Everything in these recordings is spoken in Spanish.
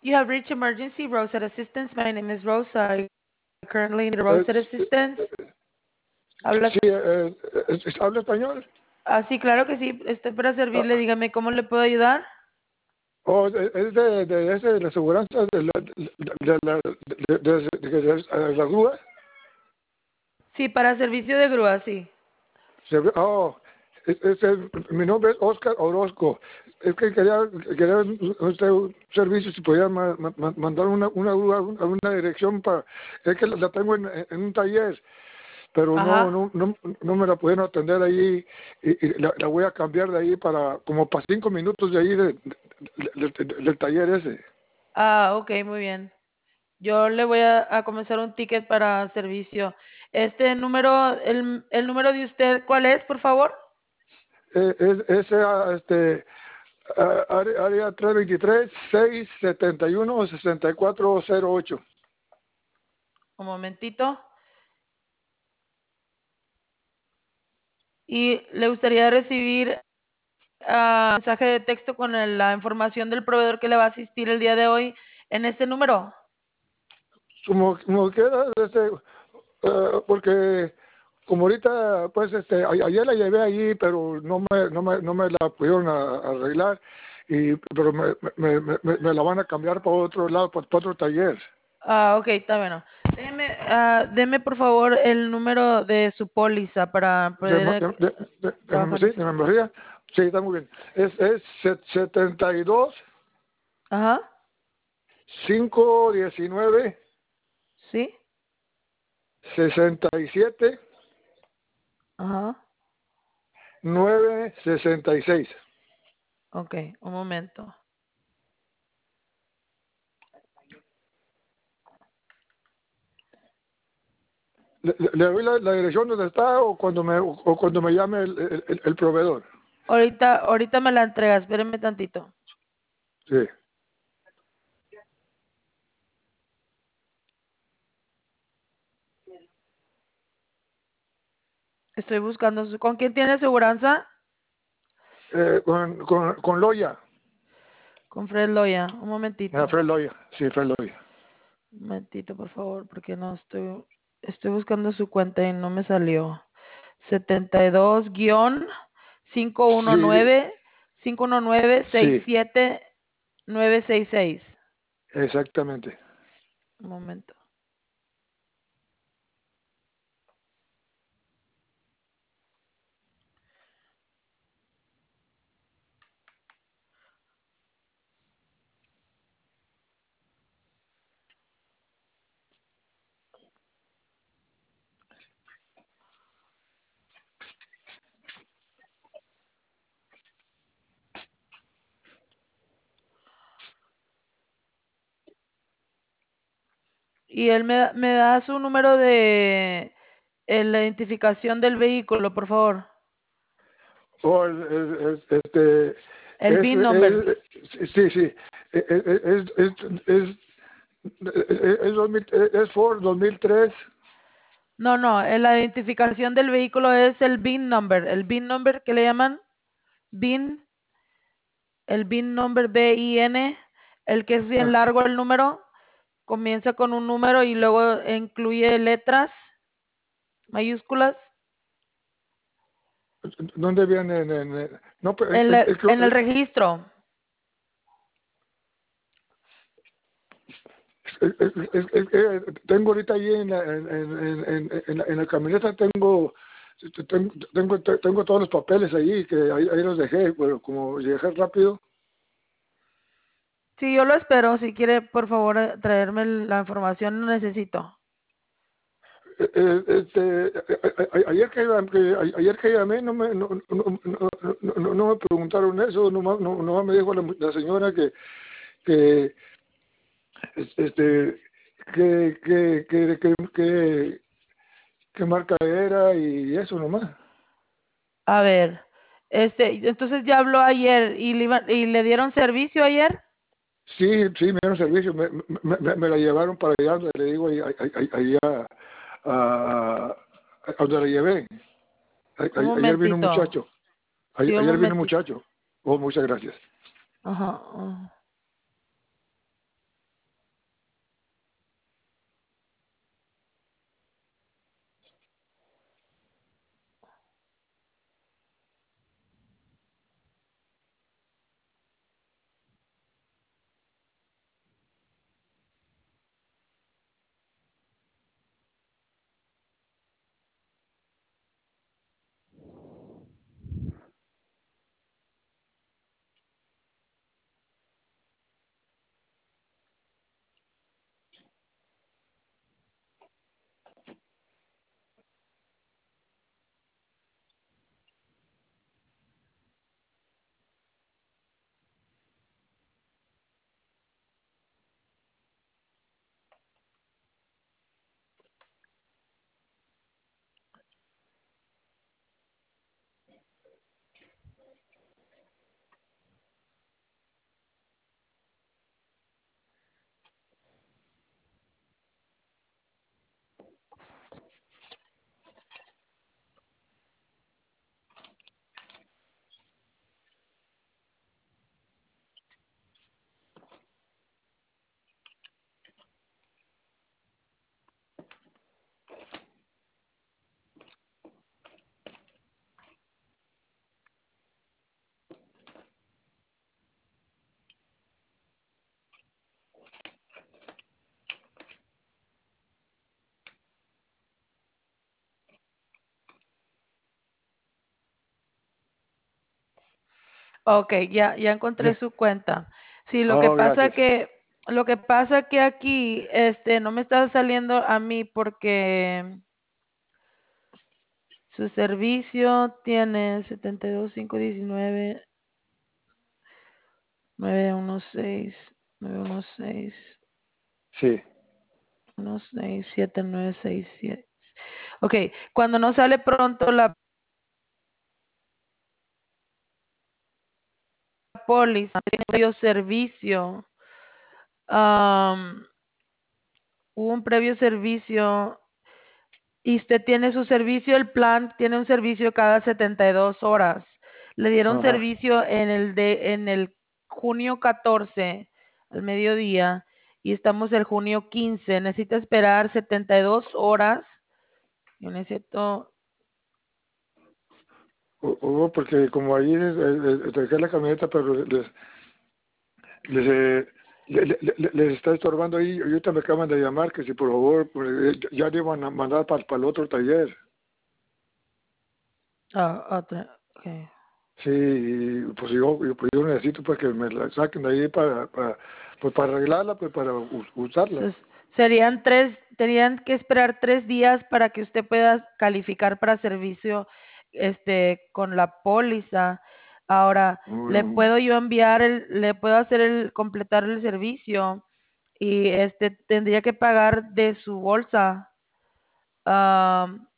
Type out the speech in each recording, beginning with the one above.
You have reached emergency roadside assistance. My name is Rosa. I currently need roadside Eh, assistance. ¿Hablas? sí, ¿habla español? Sí, claro que sí. Estoy para servirle. Ah, Dígame cómo le puedo ayudar. es de la aseguranza de la grúa. Sí, para servicio de grúa, sí. Oh, mi nombre es Oscar Orozco. Es que quería un servicio, si podía mandar una grúa a una dirección para... Es que la tengo en un taller, pero Ajá. no me la pudieron atender ahí y la voy a cambiar de ahí como para 5 minutos de ahí del taller ese. Ok, muy bien. Yo le voy a comenzar un ticket para servicio. Este número, el número de usted, ¿cuál es, por favor? Área 323-671-6408. Un momentito. Y le gustaría recibir mensaje de texto con la información del proveedor que le va a asistir el día de hoy en este número. Como quiera, porque como ahorita, pues, ayer la llevé allí, pero no me la pudieron arreglar, pero me la van a cambiar para otro lado, para otro taller. Ok, está bueno. Deme por favor el número de su póliza para De, poder trabajar sí, eso. de memoria. Sí, está muy bien. Es 72 Ajá, 519 sí, 67 ajá. 966. Ok, un momento. Le doy la dirección donde está o cuando me llame el proveedor. Ahorita me la entrega, espérenme tantito. Sí. Estoy buscando ¿con quién tiene aseguranza? Con Loya. Con Fred Loya. Un momentito. Fred Loya. Sí, Fred Loya. Un momentito, por favor, porque no estoy buscando su cuenta y no me salió. 72 519 Sí, 67 966. exactamente. Un momento. Y él me da su número de la identificación del vehículo, por favor. Oh, El VIN number. sí, sí. Es Ford 2003. No, la identificación del vehículo es el VIN number. El VIN number que le llaman VIN, el VIN number BIN, el que es bien largo el número, comienza con un número y luego incluye letras mayúsculas ¿Dónde viene? No, pues, en el registro. tengo ahorita ahí en la camioneta, tengo todos los papeles ahí, que ahí los dejé, pero como llegué rápido. Sí, yo lo espero. Si quiere, por favor, traerme la información, lo necesito. Ayer que llamé no me preguntaron eso, nomás me dijo la señora que este qué marca era y eso nomás. A ver, entonces ya habló ayer y y le dieron servicio ayer. Sí, sí, me dieron servicio, me la llevaron para allá, donde le digo, allá a donde la llevé. Un Ayer vino un momentito. muchacho, Sí, un ayer vino un momentito. muchacho. Oh, muchas gracias. Ajá. Ok, ya encontré Ya. su cuenta. Sí, Oh, gracias. lo que pasa que aquí, no me está saliendo a mí porque su servicio tiene 72,519, 916, 916, Sí. 167,967. Ok, cuando no sale pronto la póliza, tiene un previo servicio, am, hubo un previo servicio y usted tiene su servicio, el plan tiene un servicio cada 72 horas. Le dieron Ajá. servicio en el junio 14 al mediodía y estamos el junio 15. Necesita esperar 72 horas. Yo necesito, Porque como ahí dejé la camioneta, pero les, les está estorbando ahí. Ahorita me acaban de llamar que si por favor pues, ya le iban a mandar para el otro taller. otra, ok. Sí, y, pues pues yo necesito pues que me la saquen de ahí pues, para arreglarla, pues para usarla. Tenían que esperar 3 días para que usted pueda calificar para servicio, con la póliza. Ahora, Bueno, le puedo hacer completar el servicio y tendría que pagar de su bolsa, am,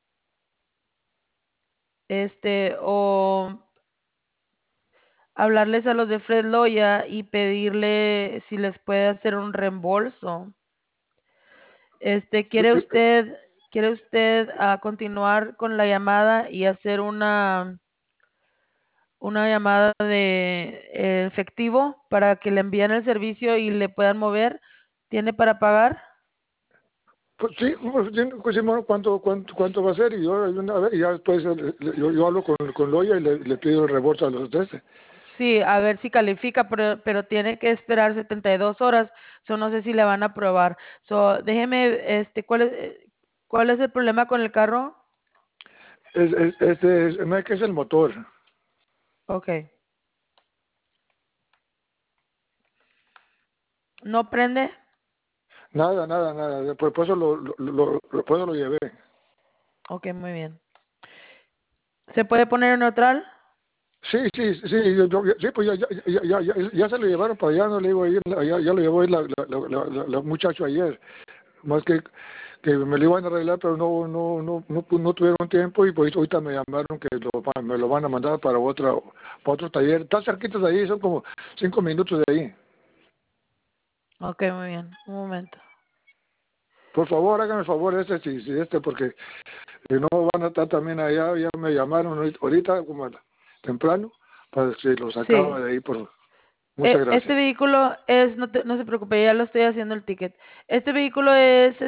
o hablarles a los de Fred Loya y pedirle si les puede hacer un reembolso. eh, eh, ¿Quiere usted continuar con la llamada y hacer una llamada de efectivo para que le envíen el servicio y le puedan mover? ¿Tiene para pagar? pues sí, pues, Simón, ¿cuánto va a ser? Y yo, a ver, y ya después yo hablo con Loya y le pido el reembolso a los de este. Sí, a ver si califica, pero tiene que esperar 72 horas. No sé si le van a aprobar. Déjeme, ¿cuál es el problema con el carro? No es que es el motor. Ok. ¿No prende? Nada. Por eso por eso lo llevé. Ok, muy bien. ¿Se puede poner en neutral? Sí, sí, pues ya se lo llevaron para allá, no le digo, ya lo llevó ahí la muchacho ayer, más que me lo iban a arreglar, pero no tuvieron tiempo y pues ahorita me llamaron que me lo van a mandar para otro taller, está cerquita de ahí, son como 5 minutos de ahí. Ok, muy bien. Un momento. Por favor, háganme el favor porque si no van a estar también allá, ya me llamaron ahorita como temprano, para que los sacaba Sí. de ahí, muchas Este gracias. vehículo es, no se preocupe, ya lo estoy haciendo el ticket. Este vehículo es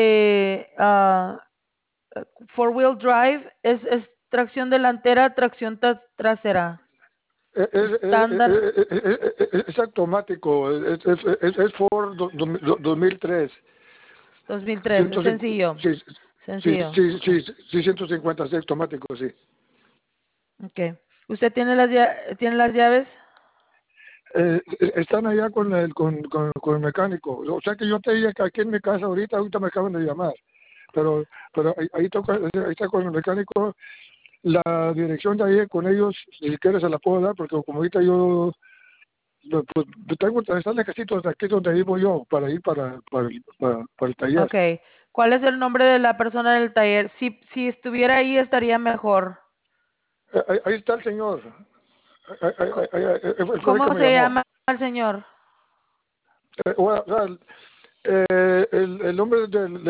four wheel drive, es tracción delantera, tracción trasera, estándar Es automático, es Ford 2003. 2003, es 105, sencillo, sí, sencillo, ok, 156 automático, sí. ok. ¿Usted tiene las llaves? Están allá con el mecánico. O sea que yo te dije que aquí en mi casa ahorita me acaban de llamar. Pero ahí está con el mecánico. La dirección de ahí con ellos, si quieres se la puedo dar, porque como ahorita pues, están lejecitos de aquí donde vivo yo, para ir para el taller. Ok. ¿Cuál es el nombre de la persona del taller? Si estuviera ahí estaría mejor. Ahí está el señor. Co- Fue el que ¿Cómo me se llamó. llama el señor? O sea, el nombre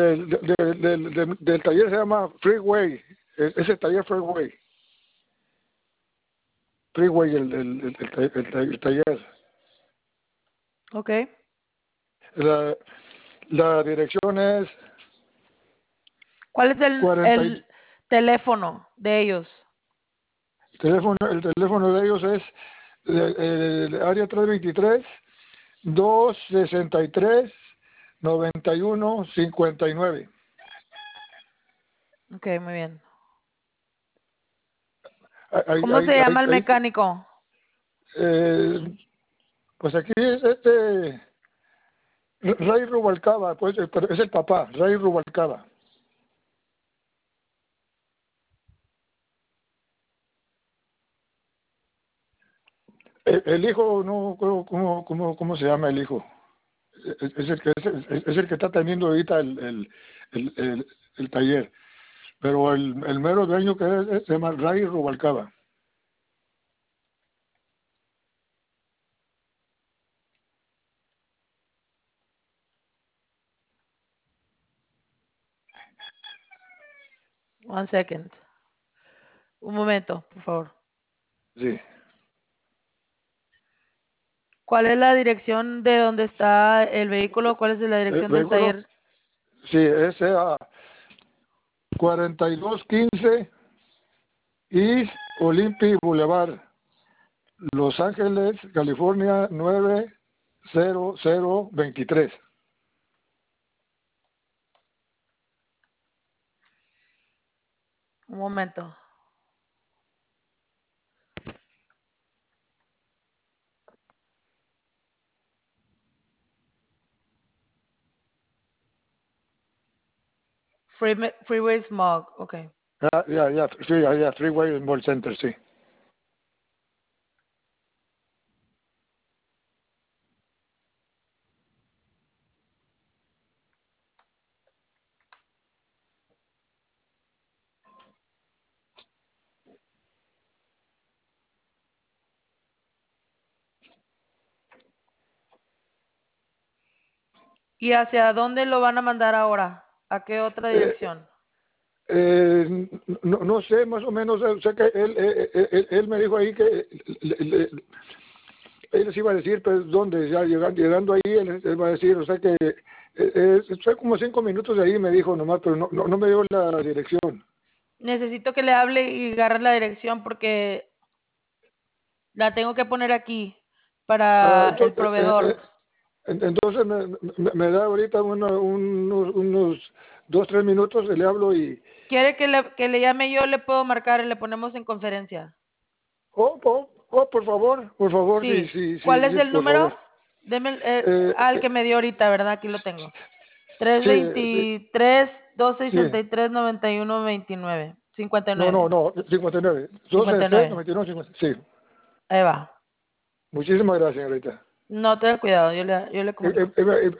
del taller se llama Freeway. Ese taller Freeway. Freeway, el taller. Ok. La, la dirección es ¿Cuál es 40. el teléfono de ellos? El teléfono de ellos es el área 323-263-9159. Ok, muy bien. Ahí, ¿Cómo ahí, se llama ahí, el ahí, mecánico? Pues aquí es Ray Rubalcaba, pues pero es el papá, Ray Rubalcaba. El hijo, no, ¿cómo se llama el hijo? Es el que está teniendo ahorita el taller. Pero el mero dueño que se llama Ray Rubalcaba. One second. Un momento, por favor. Sí. ¿Cuál es la dirección de donde está el vehículo? ¿Cuál es la El dirección del vehículo, taller? sí, es a 4215 East Olympic Boulevard, Los Ángeles, California 90023. Un momento. Freeway Smog, ok. Ya, sí, ya, Freeway Mall Center, sí. ¿Y hacia dónde lo van a mandar ahora? ¿A qué otra Eh, dirección? no sé, más o menos, sé que él me dijo ahí que él les iba a decir, pues, dónde, ya llegando ahí, él va a decir, o sea que estoy como 5 minutos de ahí, me dijo nomás, pero no me dio la dirección. Necesito que le hable y agarre la dirección porque la tengo que poner aquí para el Entonces, proveedor. entonces me da ahorita unos 2, 3 minutos, le hablo y... ¿Quiere que le llame yo? Le puedo marcar y le ponemos en conferencia. Por favor, sí, Sí. sí, ¿Cuál sí, es sí, el por favor. número? Deme Eh, al eh, que me dio ahorita, ¿verdad? Aquí lo tengo. sí, sí, 323 sí. 263 91 29 59 No, 59. 263, 59. 99, 50. Sí. Ahí va. Muchísimas gracias, señorita. No, ten cuidado, yo le Eh, comunico. eh, eh,